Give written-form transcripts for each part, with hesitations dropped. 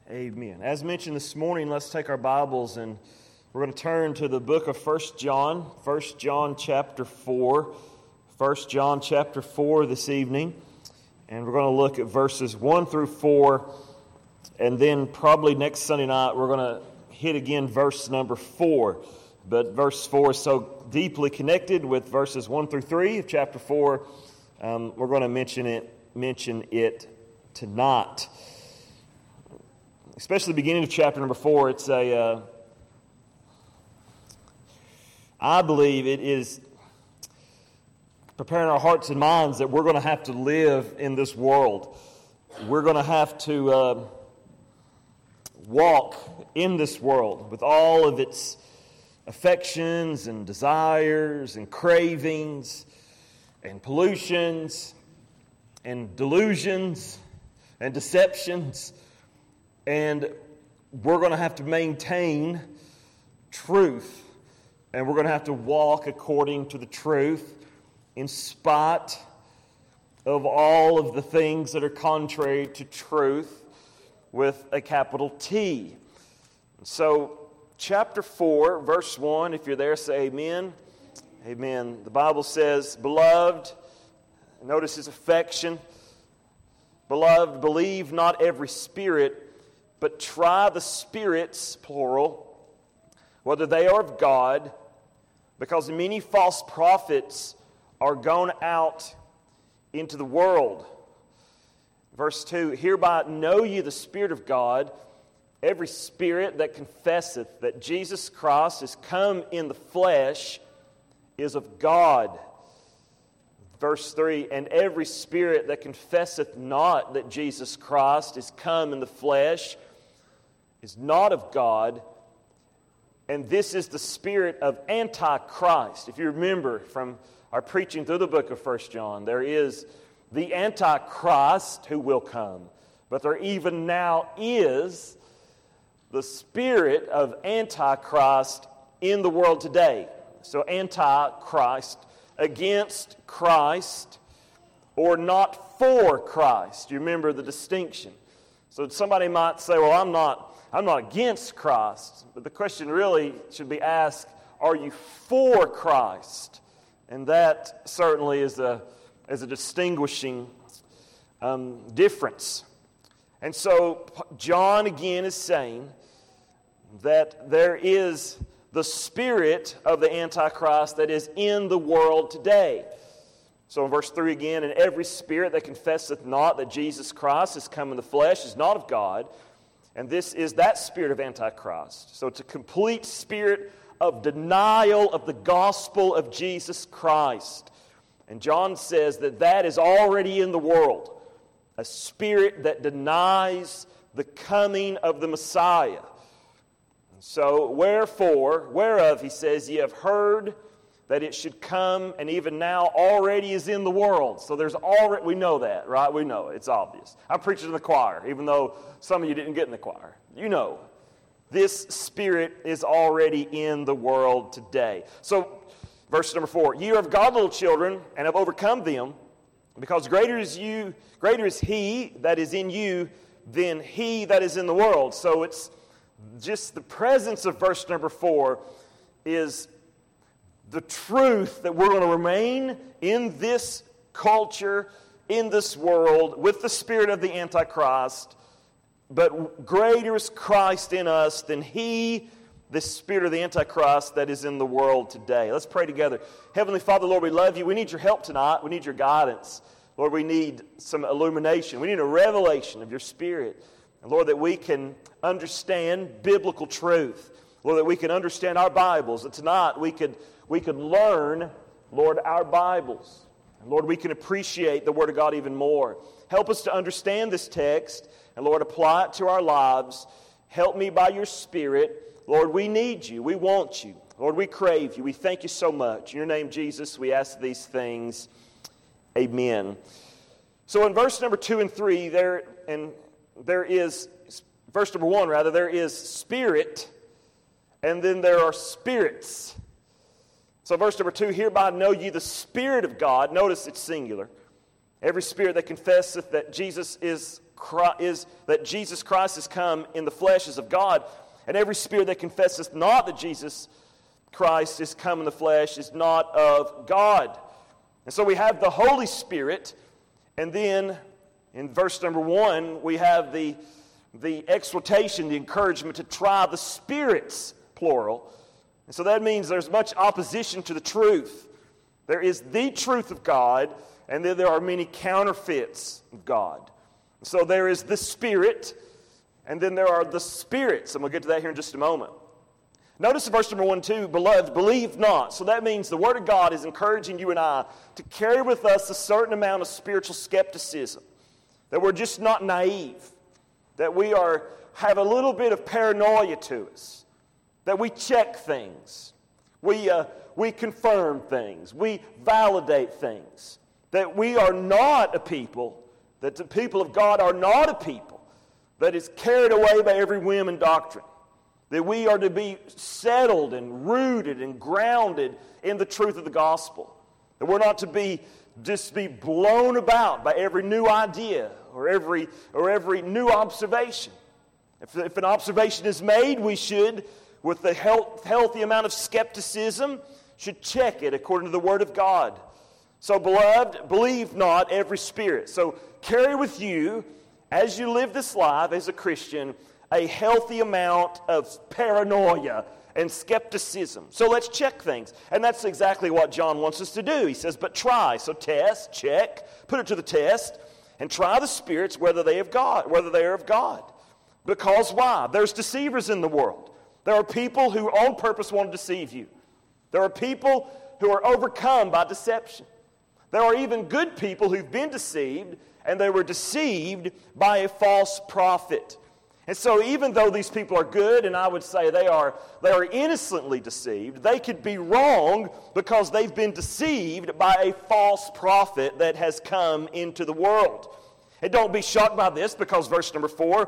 Amen. As mentioned this morning, let's take our Bibles and we're going to turn to the book of 1 John. 1 John chapter 4. 1 John chapter 4 this evening. And we're going to look at verses 1 through 4. And then probably next Sunday night we're going to hit again verse number 4. But verse 4 is so deeply connected with verses 1 through 3 of chapter 4. We're going to mention it tonight. Especially the beginning of chapter number 4, it's I believe it is preparing our hearts and minds that we're going to have to live in this world. We're going to have to walk in this world with all of its affections and desires and cravings and pollutions and delusions and deceptions. And we're going to have to maintain truth. And we're going to have to walk according to the truth in spite of all of the things that are contrary to truth with a capital T. So, chapter 4, verse 1, if you're there, say amen. Amen. The Bible says, Beloved, notice his affection. Beloved, believe not every spirit, but try the spirits, plural, whether they are of God, because many false prophets are gone out into the world. Verse 2, Hereby know ye the Spirit of God, every spirit that confesseth that Jesus Christ is come in the flesh is of God. Verse 3, And every spirit that confesseth not that Jesus Christ is come in the flesh is not of God, and this is the spirit of Antichrist. If you remember from our preaching through the book of 1 John, there is the Antichrist who will come, but there even now is the spirit of Antichrist in the world today. So Antichrist, against Christ, or not for Christ. You remember the distinction. So somebody might say, well, I'm not against Christ. But the question really should be asked, are you for Christ? And that certainly is a distinguishing difference. And so John again is saying that there is the spirit of the Antichrist that is in the world today. So in verse 3 again, And every spirit that confesseth not that Jesus Christ is come in the flesh is not of God, and this is that spirit of Antichrist. So it's a complete spirit of denial of the gospel of Jesus Christ. And John says that is already in the world. A spirit that denies the coming of the Messiah. So, whereof, he says, ye have heard that it should come, and even now already is in the world. So there's already, we know that, right? We know it. It's obvious. I'm preaching to the choir, even though some of you didn't get in the choir. You know, this spirit is already in the world today. So, verse number 4, Ye are of God, little children, and have overcome them, because greater is he that is in you than he that is in the world. So it's just the presence of verse number 4 is the truth that we're going to remain in this culture, in this world, with the spirit of the Antichrist, but greater is Christ in us than the spirit of the Antichrist that is in the world today. Let's pray together. Heavenly Father, Lord, we love you. We need your help tonight. We need your guidance. Lord, we need some illumination. We need a revelation of your Spirit. And Lord, that we can understand biblical truth. Lord, that we can understand our Bibles. That tonight we could learn, Lord, our Bibles. And Lord, we can appreciate the Word of God even more. Help us to understand this text. And Lord, apply it to our lives. Help me by your Spirit. Lord, we need you. We want you. Lord, we crave you. We thank you so much. In your name, Jesus, we ask these things. Amen. So in verse number 2 and 3, there is, verse number 1 rather, there is spirit, and then there are spirits. So verse number 2, Hereby know ye the Spirit of God. Notice it's singular. Every spirit that confesseth that Jesus is that Jesus Christ has come in the flesh is of God, and every spirit that confesseth not that Jesus Christ is come in the flesh is not of God. And so we have the Holy Spirit, and then in verse number 1, we have the exhortation, the encouragement to try the spirits, plural. And so that means there's much opposition to the truth. There is the truth of God, and then there are many counterfeits of God. So there is the Spirit, and then there are the spirits. And we'll get to that here in just a moment. Notice in verse number 1 and 2, beloved, believe not. So that means the Word of God is encouraging you and I to carry with us a certain amount of spiritual skepticism. That we're just not naive. That we have a little bit of paranoia to us. That we check things. We confirm things. We validate things. That we are not a people, that the people of God are not a people that is carried away by every whim and doctrine. That we are to be settled and rooted and grounded in the truth of the gospel. That we're not to just be blown about by every new idea or every new observation. If an observation is made, we should, with a healthy amount of skepticism, should check it according to the Word of God. So, beloved, believe not every spirit. So, carry with you, as you live this life as a Christian, a healthy amount of paranoia and skepticism. So let's check things. And that's exactly what John wants us to do. He says, but try. So test, check, put it to the test, and try the spirits whether they are of God. Because why? There's deceivers in the world. There are people who on purpose want to deceive you. There are people who are overcome by deception. There are even good people who've been deceived, and they were deceived by a false prophet. And so even though these people are good, and I would say they are innocently deceived, they could be wrong because they've been deceived by a false prophet that has come into the world. And don't be shocked by this, because verse number 4,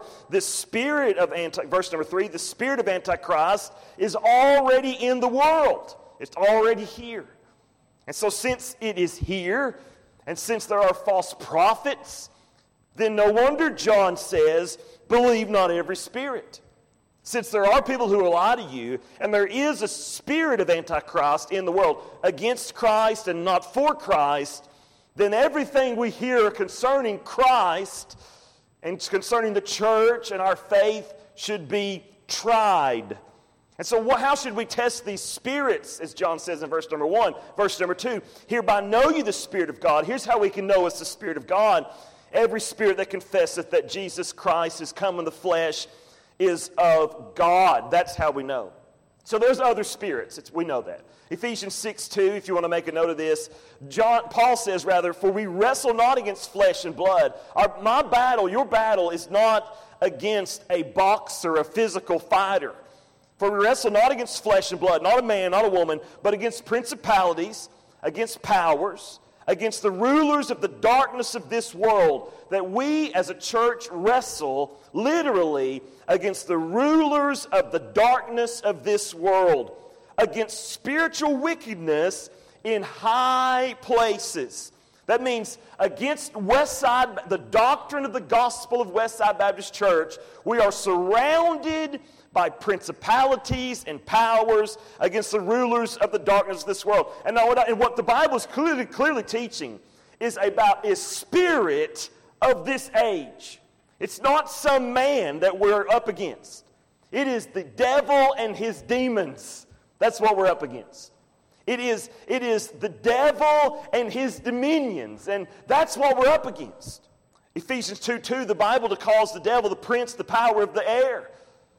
verse number 3, the spirit of Antichrist is already in the world. It's already here. And so since it is here, and since there are false prophets, then no wonder John says, believe not every spirit. Since there are people who will lie to you, and there is a spirit of Antichrist in the world against Christ and not for Christ, then everything we hear concerning Christ and concerning the church and our faith should be tried. And so how should we test these spirits, as John says in verse number 1? Verse number 2, hereby know you the Spirit of God. Here's how we can know it's the Spirit of God. Every spirit that confesseth that Jesus Christ is come in the flesh is of God. That's how we know. So there's other spirits. We know that. Ephesians 6:2, if you want to make a note of this, Paul says, for we wrestle not against flesh and blood. Your battle is not against a boxer, a physical fighter. For we wrestle not against flesh and blood, not a man, not a woman, but against principalities, against powers, against the rulers of the darkness of this world, that we as a church wrestle literally against the rulers of the darkness of this world, against spiritual wickedness in high places. That means against Westside, the doctrine of the gospel of Westside Baptist Church, we are surrounded by principalities and powers against the rulers of the darkness of this world. And what the Bible is clearly teaching is about a spirit of this age. It's not some man that we're up against. It is the devil and his demons. That's what we're up against. It is the devil and his dominions, and that's what we're up against. Ephesians 2:2, the Bible calls the devil the prince, the power of the air.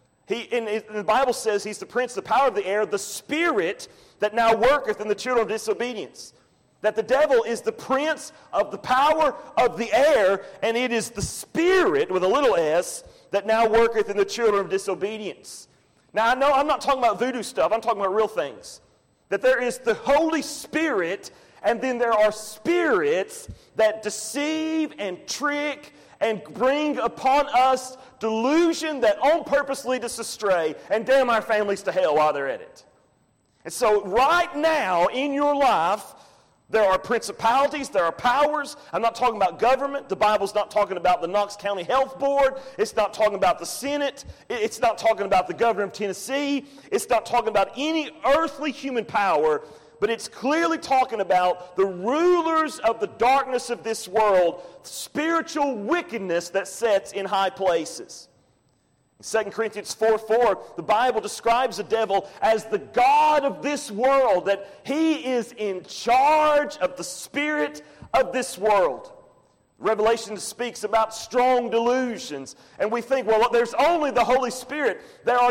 The Bible says he's the prince, the power of the air, the spirit that now worketh in the children of disobedience. That the devil is the prince of the power of the air, and it is the spirit, with a little s, that now worketh in the children of disobedience. Now, I know I'm not talking about voodoo stuff. I'm talking about real things. That there is the Holy Spirit, and then there are spirits that deceive and trick and bring upon us delusion that on purpose lead us astray and damn our families to hell while they're at it. And so right now in your life, There are principalities, there are powers. I'm not talking about government. The Bible's not talking about the Knox County Health Board. It's not talking about the Senate. It's not talking about the governor of Tennessee. It's not talking about any earthly human power, but it's clearly talking about the rulers of the darkness of this world, spiritual wickedness that sits in high places. In 2 Corinthians 4:4, the Bible describes the devil as the god of this world, that he is in charge of the spirit of this world. Revelation speaks about strong delusions, and we think, well, there's only the Holy Spirit.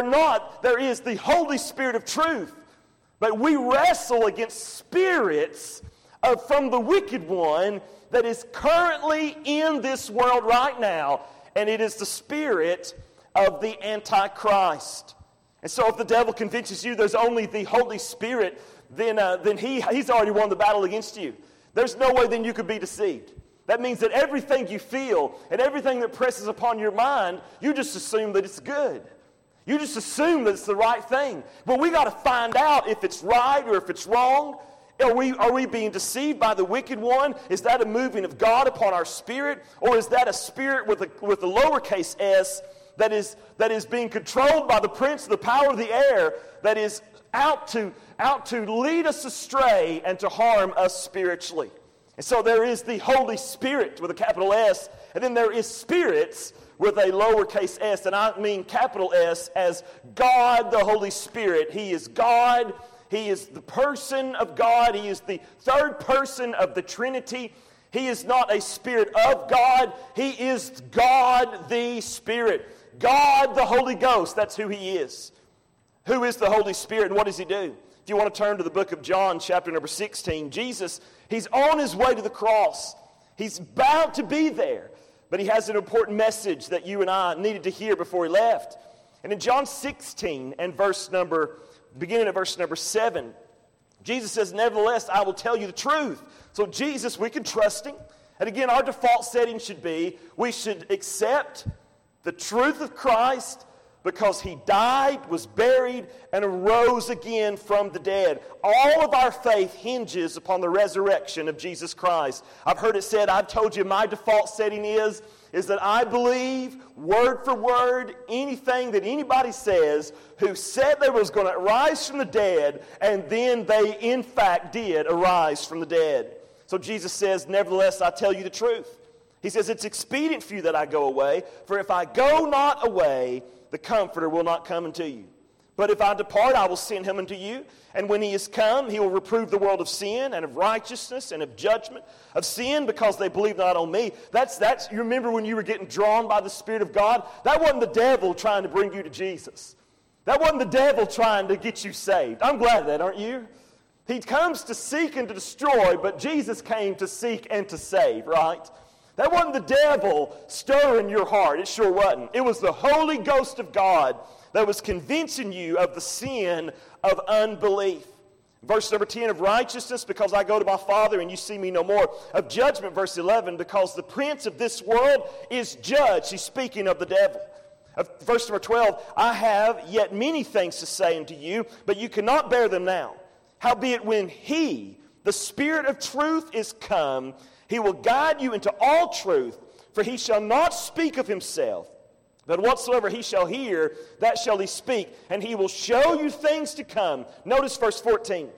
There is the Holy Spirit of truth. But we wrestle against spirits from the wicked one that is currently in this world right now, and it is the spirit of the Antichrist. And so if the devil convinces you there's only the Holy Spirit, then he's already won the battle against you. There's no way then you could be deceived. That means that everything you feel and everything that presses upon your mind, you just assume that it's good. You just assume that it's the right thing. But we got to find out if it's right or if it's wrong. Are we being deceived by the wicked one? Is that a moving of God upon our spirit? Or is that a spirit with a lowercase s that is being controlled by the prince of the power of the air, that is out to lead us astray and to harm us spiritually? And so there is the Holy Spirit with a capital S, and then there is spirits with a lowercase s, and I mean capital S, as God the Holy Spirit. He is God. He is the person of God. He is the third person of the Trinity. He is not a spirit of God. He is God the Spirit. God the Holy Ghost, that's who He is. Who is the Holy Spirit, and what does He do? If you want to turn to the book of John, chapter number 16, Jesus, He's on His way to the cross. He's about to be there, but He has an important message that you and I needed to hear before He left. And in John 16, and beginning at verse number 7, Jesus says, "Nevertheless, I will tell you the truth." So Jesus, we can trust Him. And again, our default setting should be, we should accept the truth of Christ because He died, was buried, and arose again from the dead. All of our faith hinges upon the resurrection of Jesus Christ. I've heard it said, I've told you my default setting is that I believe word for word anything that anybody says who said they was going to rise from the dead, and then they in fact did arise from the dead. So Jesus says, "Nevertheless, I tell you the truth." He says, "It's expedient for you that I go away, for if I go not away, the Comforter will not come unto you. But if I depart, I will send Him unto you. And when He is come, He will reprove the world of sin and of righteousness and of judgment. Of sin, because they believe not on me." That's. You remember when you were getting drawn by the Spirit of God? That wasn't the devil trying to bring you to Jesus. That wasn't the devil trying to get you saved. I'm glad of that, aren't you? He comes to seek and to destroy, but Jesus came to seek and to save, right? That wasn't the devil stirring your heart. It sure wasn't. It was the Holy Ghost of God that was convincing you of the sin of unbelief. Verse number 10, of righteousness, because I go to my Father and you see me no more. Of judgment, verse 11, because the prince of this world is judged. He's speaking of the devil. Verse number 12, I have yet many things to say unto you, but you cannot bear them now. Howbeit when He, the Spirit of truth, is come, He will guide you into all truth, for He shall not speak of Himself, but whatsoever He shall hear, that shall He speak, and He will show you things to come. Notice verse 14.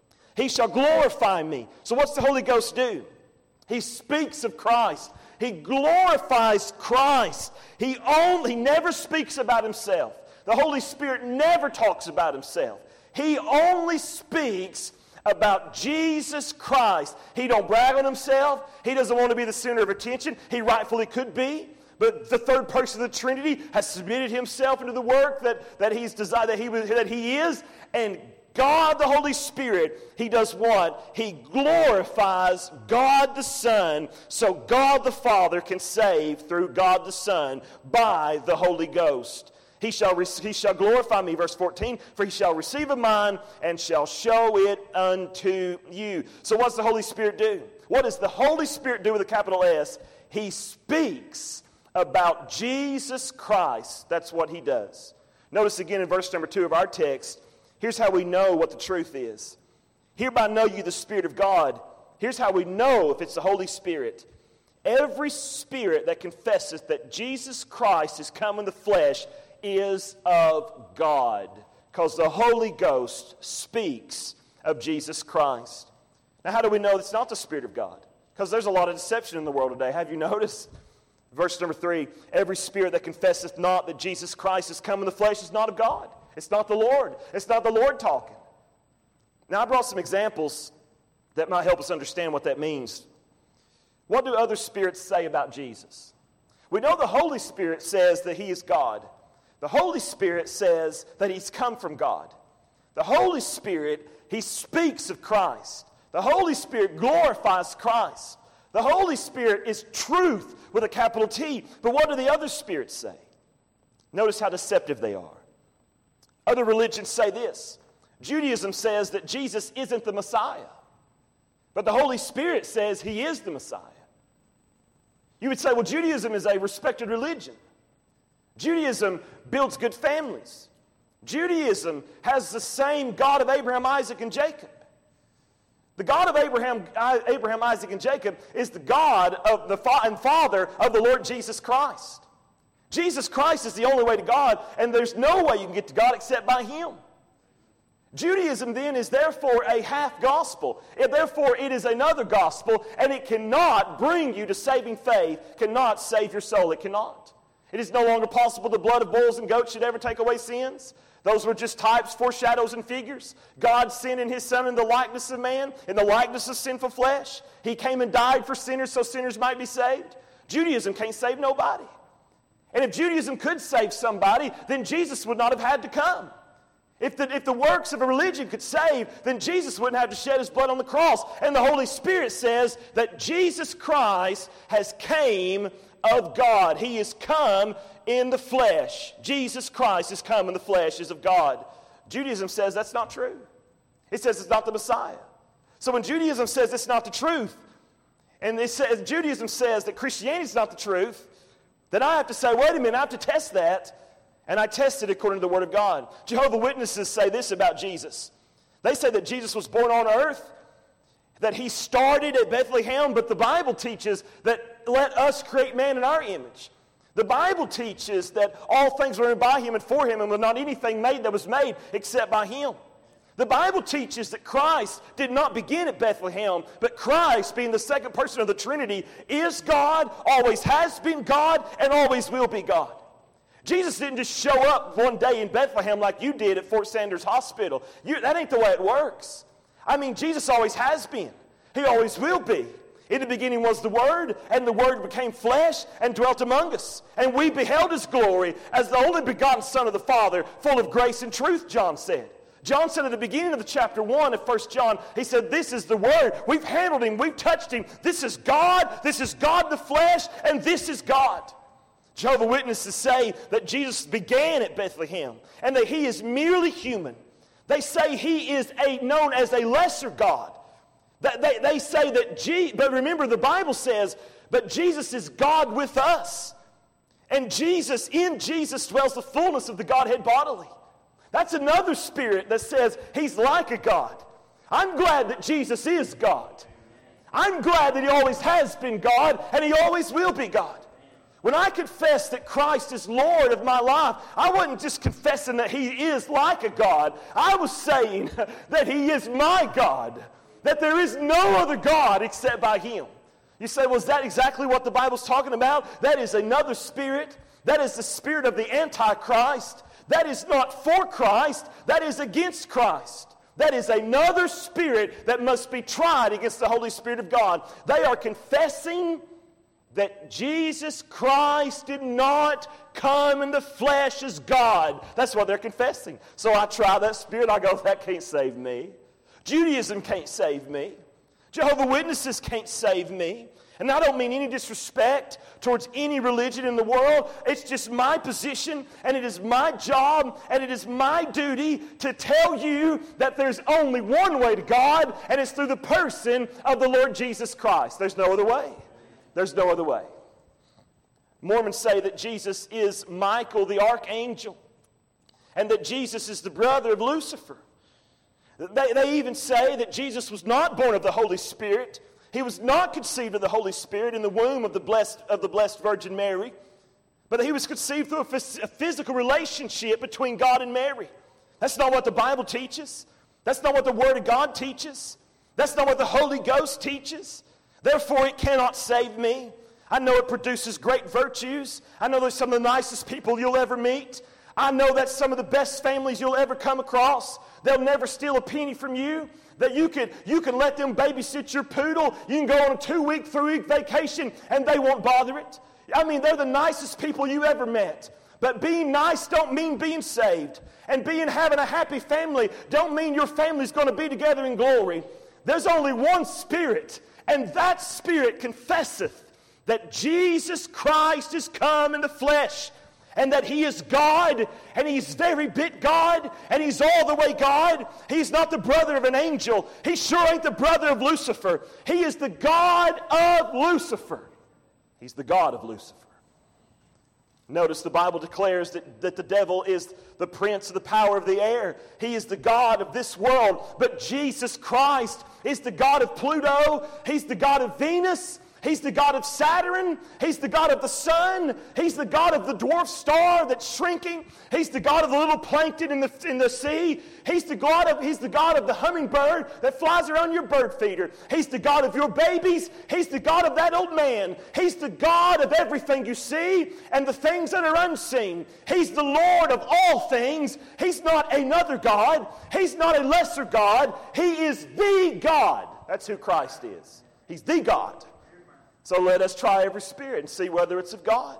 He shall glorify me. So what's the Holy Ghost do? He speaks of Christ. He glorifies Christ. He never speaks about Himself. The Holy Spirit never talks about Himself. He only speaks about Jesus Christ. He don't brag on Himself. He doesn't want to be the center of attention. He rightfully could be. But the third person of the Trinity has submitted Himself into the work that He's desired, that He is. And God the Holy Spirit, He does what? He glorifies God the Son, so God the Father can save through God the Son by the Holy Ghost. He shall glorify me, verse 14, for He shall receive of mine and shall show it unto you. So what does the Holy Spirit do? What does the Holy Spirit do with a capital S? He speaks about Jesus Christ. That's what He does. Notice again in verse number 2 of our text, here's how we know what the truth is. Hereby know you the Spirit of God, Here's how we know if it's the Holy Spirit. Every spirit that confesses that Jesus Christ has come in the flesh is of God, because the Holy Ghost speaks of Jesus Christ. Now, how do we know it's not the Spirit of God? Because there's a lot of deception in the world today. Have you noticed? Verse number 3, every spirit that confesseth not that Jesus Christ has come in the flesh is not of God. It's not the Lord. It's not the Lord talking. Now, I brought some examples that might help us understand what that means. What do other spirits say about Jesus? We know the Holy Spirit says that He is God. The Holy Spirit says that He's come from God. The Holy Spirit, He speaks of Christ. The Holy Spirit glorifies Christ. The Holy Spirit is truth with a capital T. But what do the other spirits say? Notice how deceptive they are. Other religions say this. Judaism says that Jesus isn't the Messiah. But the Holy Spirit says He is the Messiah. You would say, well, Judaism is a respected religion. Judaism builds good families. Judaism has the same God of Abraham, Isaac, and Jacob. The God of Abraham, Isaac, and Jacob is the God of and Father of the Lord Jesus Christ. Jesus Christ is the only way to God, and there's no way you can get to God except by Him. Judaism then is therefore a half gospel. Therefore it is another gospel, and it cannot bring you to saving faith, cannot save your soul. It cannot. It is no longer possible the blood of bulls and goats should ever take away sins. Those were just types, foreshadows, and figures. God sent in His Son in the likeness of man, in the likeness of sinful flesh. He came and died for sinners so sinners might be saved. Judaism can't save nobody. And if Judaism could save somebody, then Jesus would not have had to come. If the works of a religion could save, then Jesus wouldn't have to shed His blood on the cross. And the Holy Spirit says that Jesus Christ has came of God. He has come in the flesh. Jesus Christ has come in the flesh is of God. Judaism says that's not true. It says it's not the Messiah. So when Judaism says it's not the truth, and Judaism says that Christianity is not the truth, then I have to say, wait a minute, I have to test that. And I tested it according to the Word of God. Jehovah's Witnesses say this about Jesus. They say that Jesus was born on earth, that He started at Bethlehem, but the Bible teaches that let us create man in our image. The Bible teaches that all things were made by Him and for Him, and was not anything made that was made except by Him. The Bible teaches that Christ did not begin at Bethlehem, but Christ, being the second person of the Trinity, is God, always has been God, and always will be God. Jesus didn't just show up one day in Bethlehem like you did at Fort Sanders Hospital. That ain't the way it works. I mean, Jesus always has been. He always will be. In the beginning was the Word, and the Word became flesh and dwelt among us. And we beheld His glory as the only begotten Son of the Father, full of grace and truth, John said. John said at the beginning of the chapter 1 of 1 John, he said, this is the Word. We've handled Him. We've touched Him. This is God. This is God in the flesh, and this is God. Jehovah's Witnesses say that Jesus began at Bethlehem and that He is merely human. They say He is known as a lesser God. They say that, but remember the Bible says, but Jesus is God with us. And in Jesus dwells the fullness of the Godhead bodily. That's another spirit that says He's like a God. I'm glad that Jesus is God. I'm glad that He always has been God and He always will be God. When I confess that Christ is Lord of my life, I wasn't just confessing that He is like a God. I was saying that He is my God, that there is no other God except by Him. You say, well, is that exactly what the Bible's talking about? That is another spirit. That is the spirit of the Antichrist. That is not for Christ. That is against Christ. That is another spirit that must be tried against the Holy Spirit of God. They are confessing that Jesus Christ did not come in the flesh as God. That's what they're confessing. So I try that spirit. I go, that can't save me. Judaism can't save me. Jehovah's Witnesses can't save me. And I don't mean any disrespect towards any religion in the world. It's just my position, and it is my job, and it is my duty to tell you that there's only one way to God, and it's through the person of the Lord Jesus Christ. There's no other way. There's no other way. Mormons say that Jesus is Michael the archangel, and that Jesus is the brother of Lucifer. They even say that Jesus was not born of the Holy Spirit. He was not conceived of the Holy Spirit in the womb of the blessed Virgin Mary, but he was conceived through a physical relationship between God and Mary. That's not what the Bible teaches. That's not what the Word of God teaches. That's not what the Holy Ghost teaches. Therefore, it cannot save me. I know it produces great virtues. I know they're some of the nicest people you'll ever meet. I know that's some of the best families you'll ever come across. They'll never steal a penny from you. That you can let them babysit your poodle. You can go on a 2-week, 3-week vacation and they won't bother it. I mean, they're the nicest people you ever met. But being nice don't mean being saved. And having a happy family don't mean your family's going to be together in glory. There's only one Spirit, and that Spirit confesseth that Jesus Christ is come in the flesh, and that He is God, and He's very bit God, and He's all the way God. He's not the brother of an angel. He sure ain't the brother of Lucifer. He is the God of Lucifer. He's the God of Lucifer. Notice the Bible declares that the devil is the prince of the power of the air. He is the God of this world. But Jesus Christ is the God of Pluto. He's the God of Venus. He's the God of Saturn. He's the God of the sun. He's the God of the dwarf star that's shrinking. He's the God of the little plankton in the sea. He's the God of the hummingbird that flies around your bird feeder. He's the God of your babies. He's the God of that old man. He's the God of everything you see and the things that are unseen. He's the Lord of all things. He's not another God. He's not a lesser God. He is the God. That's who Christ is. He's the God. So let us try every spirit and see whether it's of God.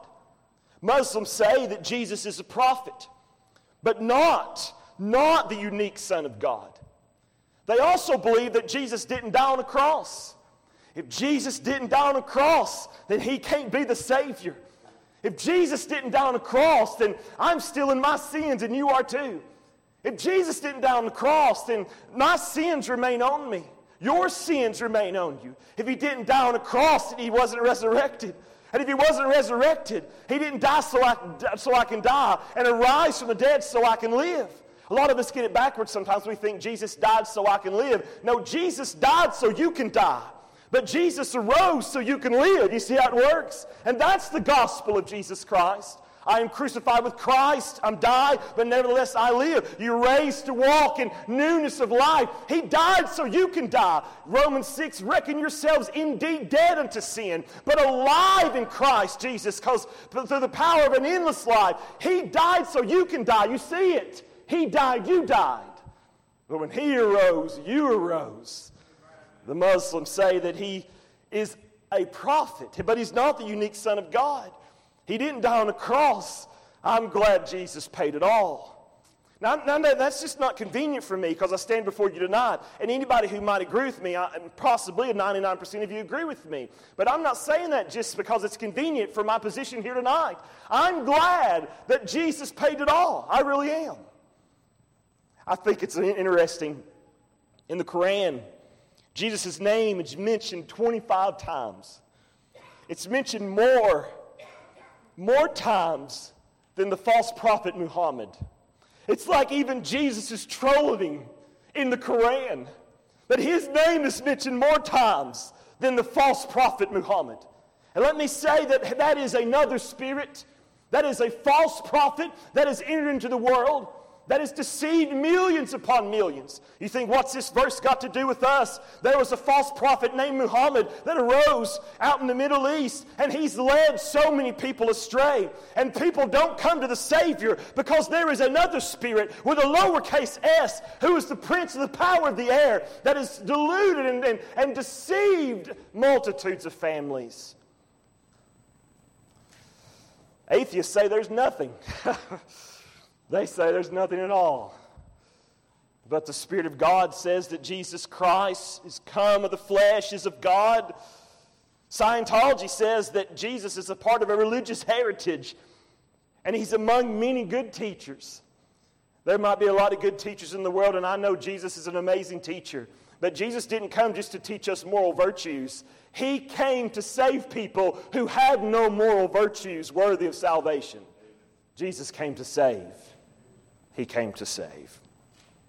Muslims say that Jesus is a prophet, but not the unique Son of God. They also believe that Jesus didn't die on a cross. If Jesus didn't die on a cross, then He can't be the Savior. If Jesus didn't die on a cross, then I'm still in my sins and you are too. If Jesus didn't die on the cross, then my sins remain on me. Your sins remain on you. If He didn't die on a cross, then He wasn't resurrected. And if He wasn't resurrected, He didn't die so I can die and arise from the dead so I can live. A lot of us get it backwards sometimes. We think Jesus died so I can live. No, Jesus died so you can die. But Jesus arose so you can live. You see how it works? And that's the gospel of Jesus Christ. I am crucified with Christ. I'm died, but nevertheless I live. You're raised to walk in newness of life. He died so you can die. Romans 6, reckon yourselves indeed dead unto sin, but alive in Christ Jesus, because through the power of an endless life, He died so you can die. You see it. He died, you died. But when He arose, you arose. The Muslims say that He is a prophet, but He's not the unique Son of God. He didn't die on a cross. I'm glad Jesus paid it all. Now that's just not convenient for me because I stand before you tonight. And anybody who might agree with me, possibly 99% of you agree with me. But I'm not saying that just because it's convenient for my position here tonight. I'm glad that Jesus paid it all. I really am. I think it's interesting. In the Quran, Jesus' name is mentioned 25 times. It's mentioned more times than the false prophet Muhammad. It's like even Jesus is trolling in the Quran, that His name is mentioned more times than the false prophet Muhammad. And let me say that is another spirit, that is a false prophet that has entered into the world, that has deceived millions upon millions. You think, what's this verse got to do with us? There was a false prophet named Muhammad that arose out in the Middle East, and he's led so many people astray. And people don't come to the Savior because there is another spirit with a lowercase s who is the prince of the power of the air that has deluded and deceived multitudes of families. Atheists say there's nothing. They say there's nothing at all. But the Spirit of God says that Jesus Christ is come of the flesh, is of God. Scientology says that Jesus is a part of a religious heritage, and He's among many good teachers. There might be a lot of good teachers in the world, and I know Jesus is an amazing teacher. But Jesus didn't come just to teach us moral virtues. He came to save people who had no moral virtues worthy of salvation. Jesus came to save. He came to save.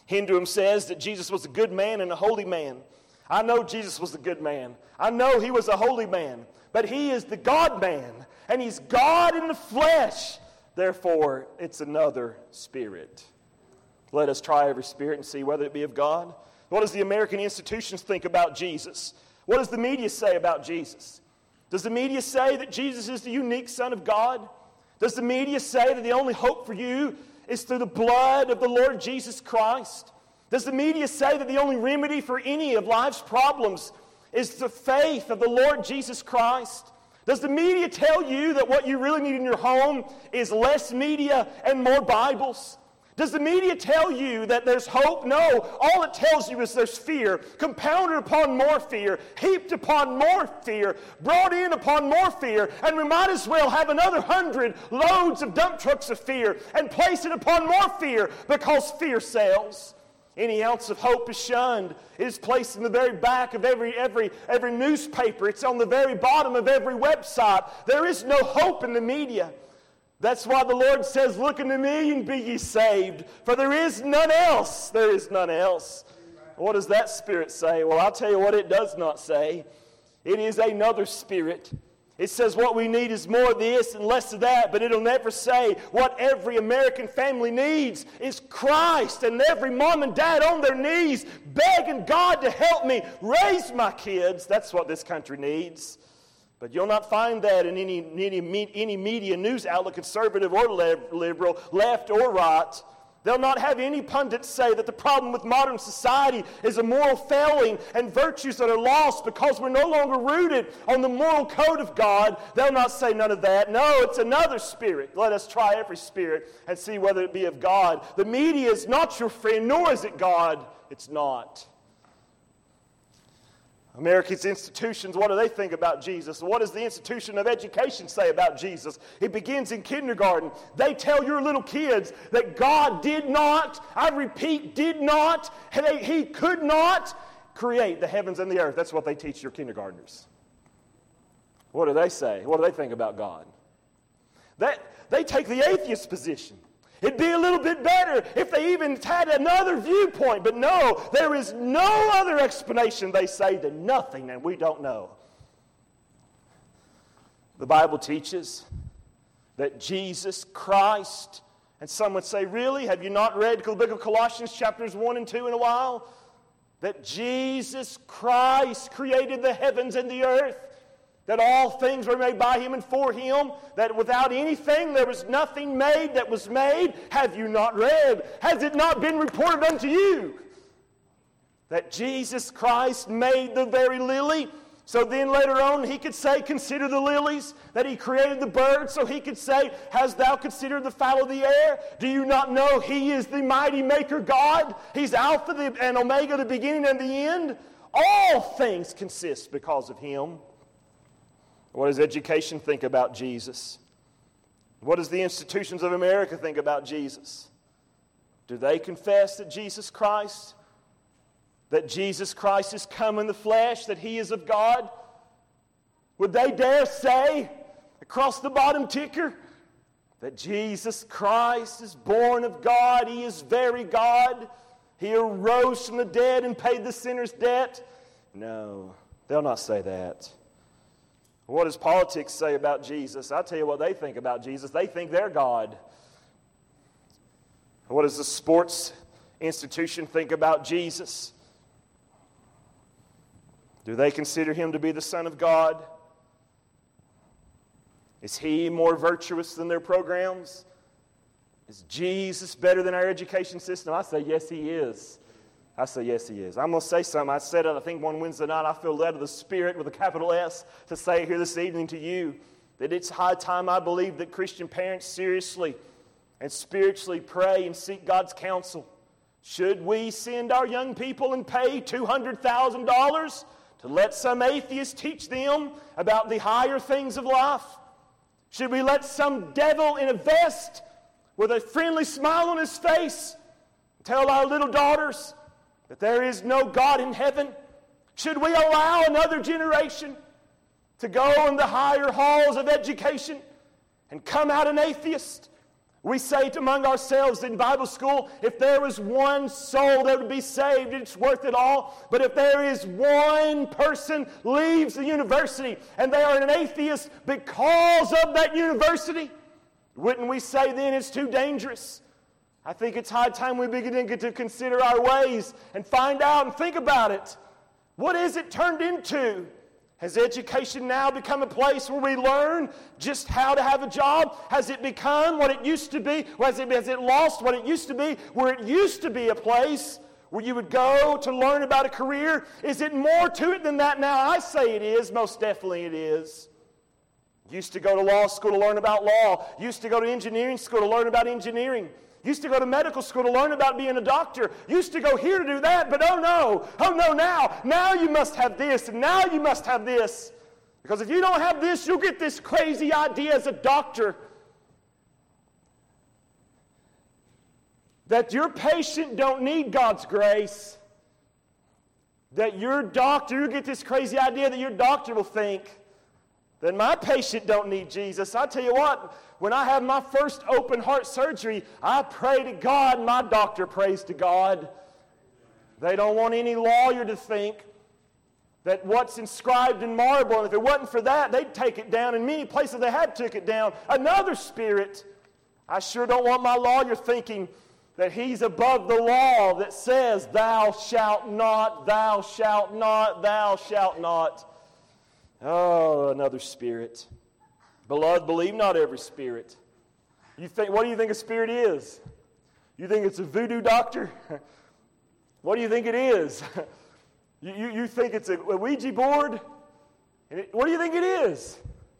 Hinduism says that Jesus was a good man and a holy man. I know Jesus was a good man. I know he was a holy man. But he is the God-man, and he's God in the flesh. Therefore, it's another spirit. Let us try every spirit and see whether it be of God. What does the American institutions think about Jesus? What does the media say about Jesus? Does the media say that Jesus is the unique Son of God? Does the media say that the only hope for you is through the blood of the Lord Jesus Christ? Does the media say that the only remedy for any of life's problems is the faith of the Lord Jesus Christ? Does the media tell you that what you really need in your home is less media and more Bibles? Does the media tell you that there's hope? No. All it tells you is there's fear, compounded upon more fear, heaped upon more fear, brought in upon more fear, and we might as well have another 100 loads of dump trucks of fear and place it upon more fear, because fear sells. Any ounce of hope is shunned. It is placed in the very back of every newspaper. It's on the very bottom of every website. There is no hope in the media. That's why the Lord says, "Look unto me and be ye saved, for there is none else." There is none else. What does that spirit say? Well, I'll tell you what it does not say. It is another spirit. It says what we need is more of this and less of that, but it'll never say what every American family needs is Christ, and every mom and dad on their knees begging God to help me raise my kids. That's what this country needs. But you'll not find that in any media news outlet, conservative or liberal, left or right. They'll not have any pundits say that the problem with modern society is a moral failing and virtues that are lost because we're no longer rooted on the moral code of God. They'll not say none of that. No, it's another spirit. Let us try every spirit and see whether it be of God. The media is not your friend, nor is it God. It's not. America's institutions, what do they think about Jesus? What does the institution of education say about Jesus? It begins in kindergarten. They tell your little kids that God did not, I repeat, did not, He could not create the heavens and the earth. That's what they teach your kindergartners. What do they say? What do they think about God? They take the atheist position. It'd be a little bit better if they even had another viewpoint. But no, there is no other explanation, they say, to nothing, and we don't know. The Bible teaches that Jesus Christ, and some would say, really? Have you not read the book of Colossians chapters 1 and 2 in a while? That Jesus Christ created the heavens and the earth. That all things were made by Him and for Him, that without anything there was nothing made that was made. Have you not read? Has it not been reported unto you that Jesus Christ made the very lily? So then later on He could say, consider the lilies, that He created the birds, so He could say, hast thou considered the fowl of the air? Do you not know He is the mighty maker God? He's Alpha and Omega, the beginning and the end. All things consist because of Him. What does education think about Jesus? What does the institutions of America think about Jesus? Do they confess that Jesus Christ is come in the flesh, that He is of God? Would they dare say, across the bottom ticker, that Jesus Christ is born of God, He is very God, He arose from the dead and paid the sinner's debt? No, they'll not say that. What does politics say about Jesus? I'll tell you what they think about Jesus. They think they're God. What does the sports institution think about Jesus? Do they consider Him to be the Son of God? Is He more virtuous than their programs? Is Jesus better than our education system? I say, yes, He is. I say, yes, He is. I'm going to say something. I said it, I think, one Wednesday night. I feel led of the Spirit with a capital S to say here this evening to you that it's high time, I believe, that Christian parents seriously and spiritually pray and seek God's counsel. Should we send our young people and pay $200,000 to let some atheist teach them about the higher things of life? Should we let some devil in a vest with a friendly smile on his face tell our little daughters that there is no God in heaven? Should we allow another generation to go in the higher halls of education and come out an atheist? We say it among ourselves in Bible school, if there was one soul that would be saved, it's worth it all. But if there is one person leaves the university and they are an atheist because of that university, wouldn't we say then it's too dangerous? I think it's high time we begin to consider our ways and find out and think about it. What is it turned into? Has education now become a place where we learn just how to have a job? Has it become what it used to be? Has it lost what it used to be? Where it used to be a place where you would go to learn about a career? Is it more to it than that now? I say it is. Most definitely it is. Used to go to law school to learn about law. Used to go to engineering school to learn about engineering. Used to go to medical school to learn about being a doctor. Used to go here to do that, but oh no, now you must have this, and now you must have this. Because if you don't have this, you'll get this crazy idea as a doctor that your patient don't need God's grace. That your doctor, you get this crazy idea that your doctor will think that my patient don't need Jesus. I tell you what, when I have my first open heart surgery, I pray to God, and my doctor prays to God. They don't want any lawyer to think that what's inscribed in marble, and if it wasn't for that, they'd take it down. In many places they have took it down. Another spirit. I sure don't want my lawyer thinking that he's above the law that says, thou shalt not, thou shalt not, thou shalt not. Oh, another spirit. Beloved, believe not every spirit. What do you think a spirit is? You think it's a voodoo doctor? What do you think it is? You think it's a Ouija board? What do you think it is?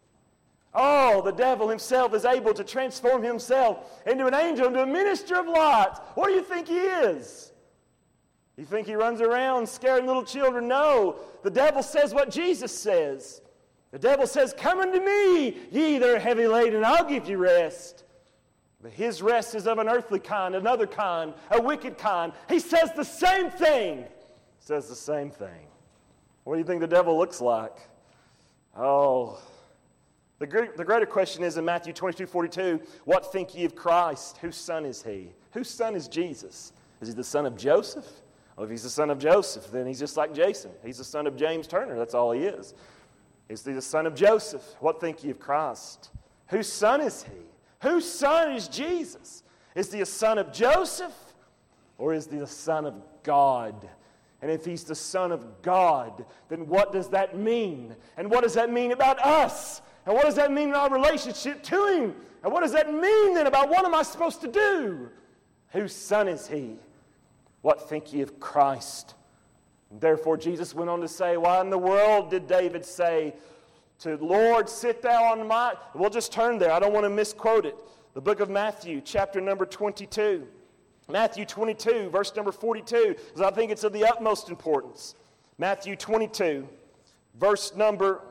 Oh, the devil himself is able to transform himself into an angel, into a minister of light. What do you think he is? You think he runs around scaring little children? No. The devil says what Jesus says. The devil says, come unto me, ye that are heavy laden, and I'll give you rest. But his rest is of an earthly kind, another kind, a wicked kind. He says the same thing. Says the same thing. What do you think the devil looks like? Oh, the greater question is in Matthew 22:42, what think ye of Christ? Whose son is he? Whose son is Jesus? Is he the son of Joseph? Well, if he's the son of Joseph, then he's just like Jason. He's the son of James Turner. That's all he is. Is he the son of Joseph? What think ye of Christ? Whose son is he? Whose son is Jesus? Is he a son of Joseph? Or is he the son of God? And if he's the son of God, then what does that mean? And what does that mean about us? And what does that mean in our relationship to him? And what does that mean then about what am I supposed to do? Whose son is he? What think ye of Christ? And therefore Jesus went on to say, why in the world did David say to Lord, sit thou on my... We'll just turn there. I don't want to misquote it. The book of Matthew, chapter number 22. Matthew 22, verse number 42, because I think it's of the utmost importance. Matthew 22, verse number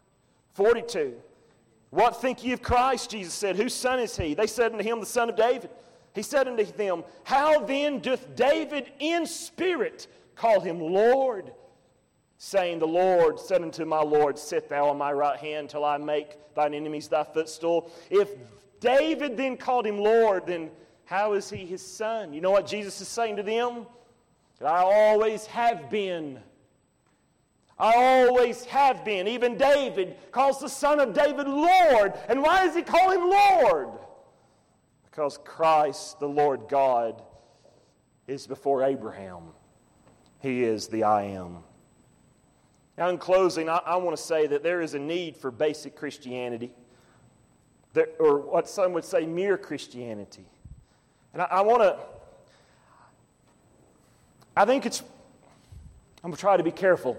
42. What think ye of Christ? Jesus said, whose son is he? They said unto him, the son of David. He said unto them, how then doth David in spirit call him Lord? Saying, the Lord said unto my Lord, sit thou on my right hand till I make thine enemies thy footstool. If David then called him Lord, then how is he his son? You know what Jesus is saying to them? That I always have been. I always have been. Even David calls the son of David Lord. And why does he call him Lord? Because Christ, the Lord God, is before Abraham. He is the I am. Now in closing, I want to say that there is a need for basic Christianity. Or what some would say mere Christianity. And I'm going to try to be careful.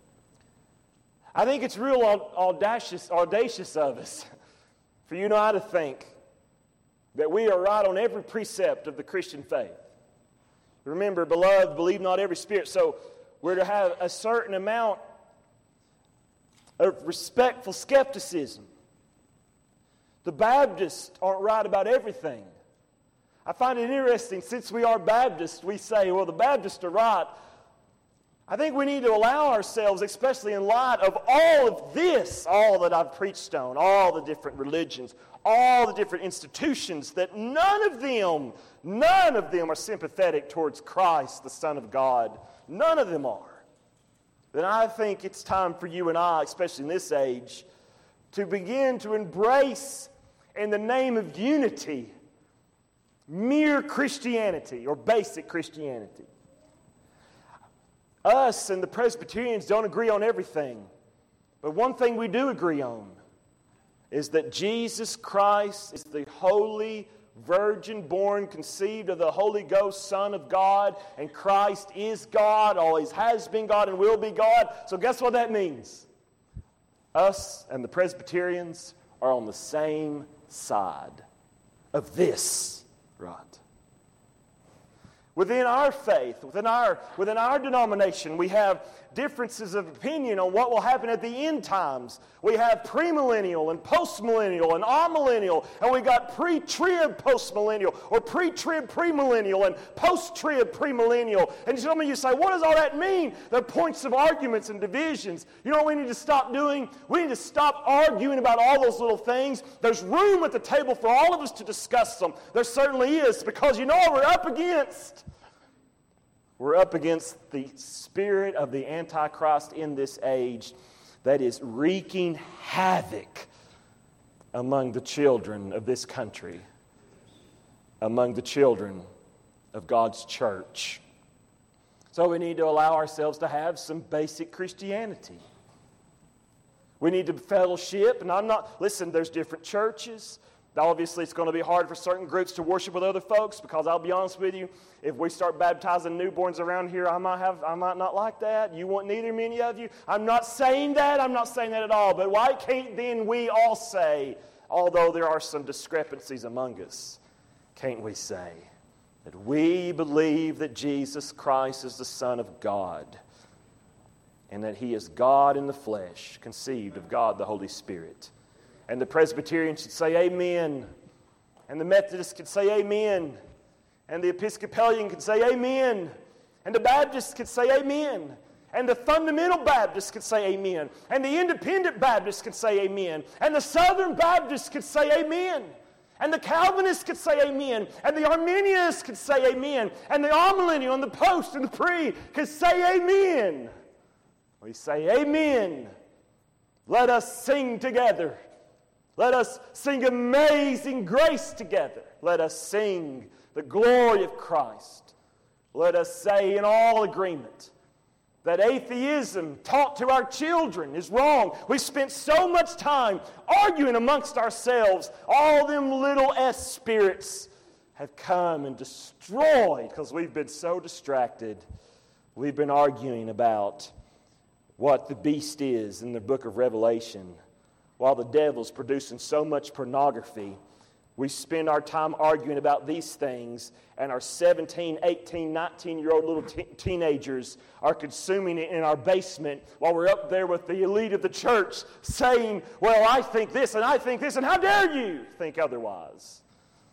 I think it's real audacious of us for you and I to think that we are right on every precept of the Christian faith. Remember, beloved, believe not every spirit. So we're to have a certain amount of respectful skepticism. The Baptists aren't right about everything. I find it interesting, since we are Baptists, we say, well, the Baptists are right. I think we need to allow ourselves, especially in light of all of this, all that I've preached on, all the different religions, all the different institutions, that none of them are sympathetic towards Christ, the Son of God. None of them are. Then I think it's time for you and I, especially in this age, to begin to embrace, in the name of unity, mere Christianity or basic Christianity. Us and the Presbyterians don't agree on everything, but one thing we do agree on is that Jesus Christ is the holy, virgin-born, conceived of the Holy Ghost, Son of God, and Christ is God, always has been God, and will be God. So guess what that means? Us and the Presbyterians are on the same side of this, right? Within our faith, within our denomination, we have differences of opinion on what will happen at the end times. We have premillennial and postmillennial and amillennial, and we got pre-trib postmillennial or pre-trib premillennial and post-trib premillennial. And some of you say, what does all that mean? They're points of arguments and divisions. You know what we need to stop doing? We need to stop arguing about all those little things. There's room at the table for all of us to discuss them. There certainly is, because you know what we're up against? We're up against the spirit of the Antichrist in this age that is wreaking havoc among the children of this country, among the children of God's church. So we need to allow ourselves to have some basic Christianity. We need to fellowship, and listen, there's different churches. Obviously, it's going to be hard for certain groups to worship with other folks, because I'll be honest with you, if we start baptizing newborns around here, I might not like that. You won't, neither many of you. I'm not saying that. I'm not saying that at all. But why can't then we all say, although there are some discrepancies among us, can't we say that we believe that Jesus Christ is the Son of God, and that He is God in the flesh, conceived of God the Holy Spirit? And the Presbyterian should say amen. And the Methodist could say amen. And the Episcopalian could say amen. And the Baptist could say amen. And the Fundamental Baptist could say amen. And the Independent Baptist could say amen. And the Southern Baptist could say amen. And the Calvinists could say amen. And the Arminians could say amen. And the amillennial and the post and the pre could say amen. We say amen. Let us sing together. Let us sing Amazing Grace together. Let us sing the glory of Christ. Let us say in all agreement that atheism taught to our children is wrong. We spent so much time arguing amongst ourselves. All them little S spirits have come and destroyed, because we've been so distracted. We've been arguing about what the beast is in the book of Revelation. While the devil's producing so much pornography, we spend our time arguing about these things, and our 17, 18, 19-year-old little teenagers are consuming it in our basement while we're up there with the elite of the church saying, well, I think this, and how dare you think otherwise?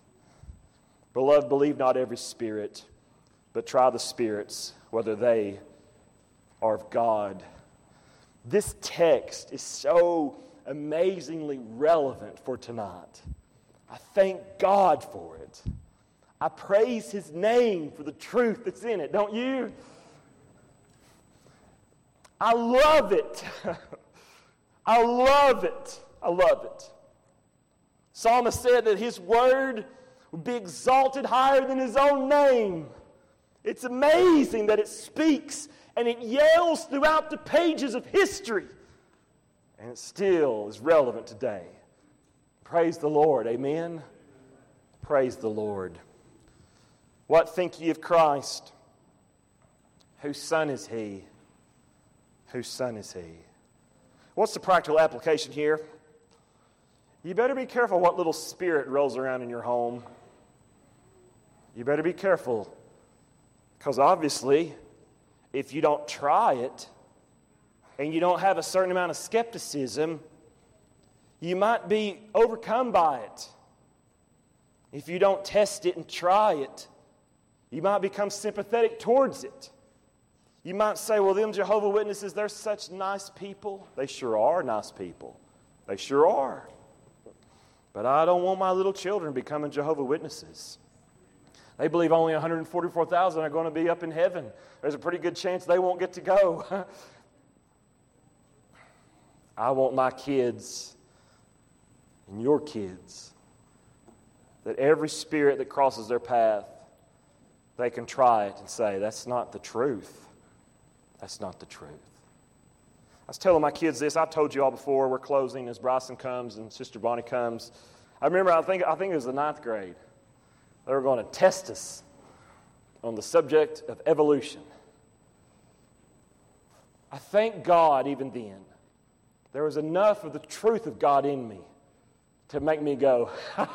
Beloved, believe not every spirit, but try the spirits, whether they are of God. This text is so amazingly relevant for tonight. I thank God for it. I praise His name for the truth that's in it, don't you? I love it. I love it. I love it. Psalmist said that His word would be exalted higher than His own name. It's amazing that it speaks and it yells throughout the pages of history. And it still is relevant today. Praise the Lord. Amen. Praise the Lord. What think ye of Christ? Whose son is He? Whose son is He? What's the practical application here? You better be careful what little spirit rolls around in your home. You better be careful. Because obviously, if you don't try it, and you don't have a certain amount of skepticism, you might be overcome by it. If you don't test it and try it, you might become sympathetic towards it. You might say, well, them Jehovah's Witnesses, they're such nice people. They sure are nice people. They sure are. But I don't want my little children becoming Jehovah's Witnesses. They believe only 144,000 are going to be up in heaven. There's a pretty good chance they won't get to go. I want my kids and your kids, that every spirit that crosses their path, they can try it and say, that's not the truth. That's not the truth. I was telling my kids this. I've told you all before. We're closing as Bryson comes and Sister Bonnie comes. I remember, I think it was the 9th grade. They were going to test us on the subject of evolution. I thank God even then, there was enough of the truth of God in me to make me go,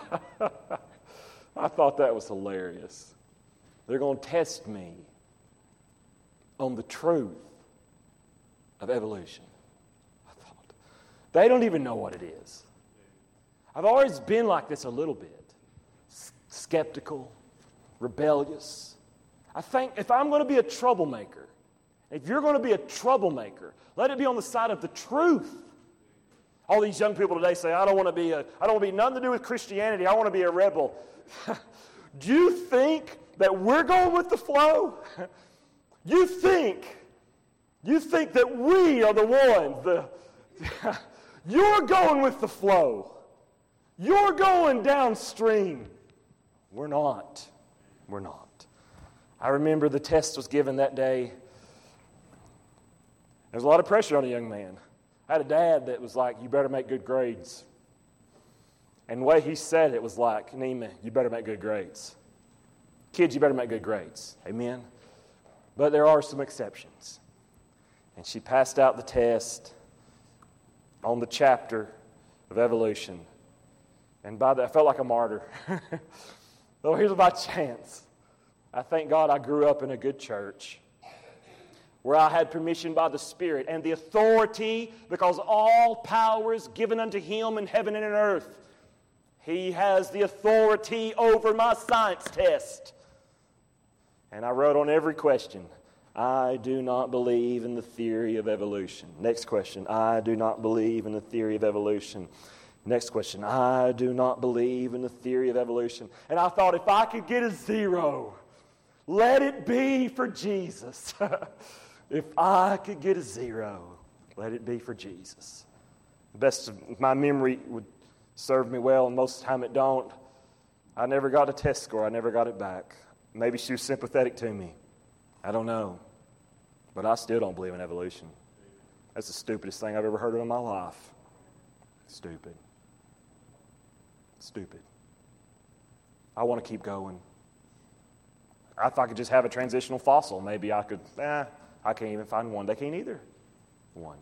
I thought that was hilarious. They're going to test me on the truth of evolution. I thought, they don't even know what it is. I've always been like this a little bit. Skeptical, rebellious. I think if I'm going to be a troublemaker, if you're going to be a troublemaker, let it be on the side of the truth. All these young people today say, I don't want to be nothing to do with Christianity. I want to be a rebel. Do you think that we're going with the flow? You think that we are the ones. You're going with the flow. You're going downstream. We're not. We're not. I remember the test was given that day. There was a lot of pressure on a young man. I had a dad that was like, you better make good grades. And the way he said it was like, Nima, you better make good grades. Kids, you better make good grades. Amen? But there are some exceptions. And she passed out the test on the chapter of evolution. And by that, I felt like a martyr. So here's my chance. I thank God I grew up in a good church where I had permission by the Spirit and the authority, because all power is given unto Him in heaven and in earth. He has the authority over my science test. And I wrote on every question, I do not believe in the theory of evolution. Next question, I do not believe in the theory of evolution. Next question, I do not believe in the theory of evolution. And I thought, if I could get a 0, let it be for Jesus. If I could get a 0, let it be for Jesus. The best of my memory would serve me well, and most of the time it don't. I never got a test score. I never got it back. Maybe she was sympathetic to me. I don't know. But I still don't believe in evolution. That's the stupidest thing I've ever heard in my life. Stupid. Stupid. I want to keep going. If I could just have a transitional fossil, maybe I could, I can't even find one. They can't either. One.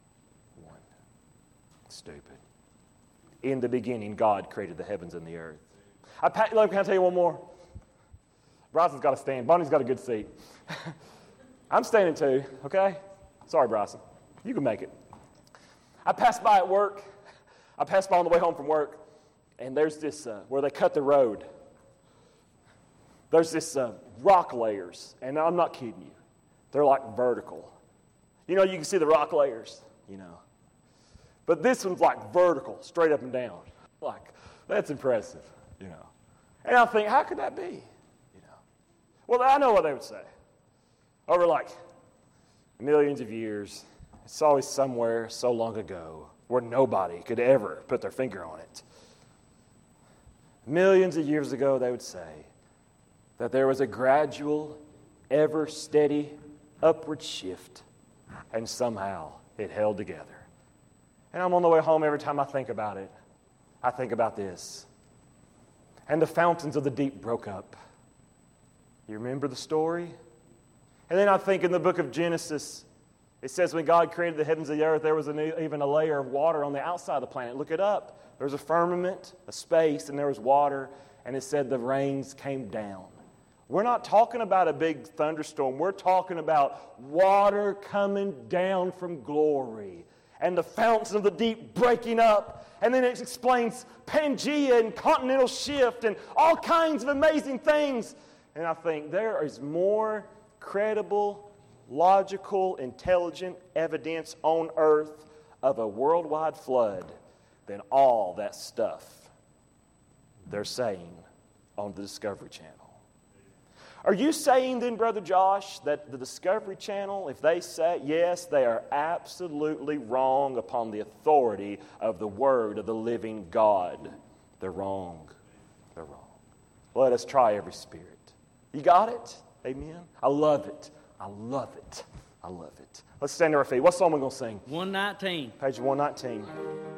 Stupid. In the beginning, God created the heavens and the earth. Can I tell you one more? Bryson's got to stand. Bonnie's got a good seat. I'm standing too, okay? Sorry, Bryson. You can make it. I passed by at work. I passed by on the way home from work, and there's this, where they cut the road. There's this rock layers, and I'm not kidding you. They're like vertical. You know, you can see the rock layers, you know. But this one's like vertical, straight up and down. Like, that's impressive, you know. And I think, how could that be? You know. Well, I know what they would say. Over like millions of years, it's always somewhere so long ago where nobody could ever put their finger on it. Millions of years ago, they would say that there was a gradual, ever steady upward shift, and somehow it held together. And I'm on the way home, every time I think about it, I think about this. And the fountains of the deep broke up. You remember the story? And then I think in the book of Genesis, it says when God created the heavens and the earth, there was even a layer of water on the outside of the planet. Look it up. There was a firmament, a space, and there was water, and it said the rains came down. We're not talking about a big thunderstorm. We're talking about water coming down from glory and the fountains of the deep breaking up. And then it explains Pangea and continental shift and all kinds of amazing things. And I think there is more credible logical, intelligent evidence on earth of a worldwide flood than all that stuff they're saying on the Discovery Channel. Are you saying then, Brother Josh, that the Discovery Channel, if they say yes, they are absolutely wrong upon the authority of the Word of the living God? They're wrong. They're wrong. Let us try every spirit. You got it? Amen? I love it. I love it. I love it. Let's stand to our feet. What song are we going to sing? 119. Page 119.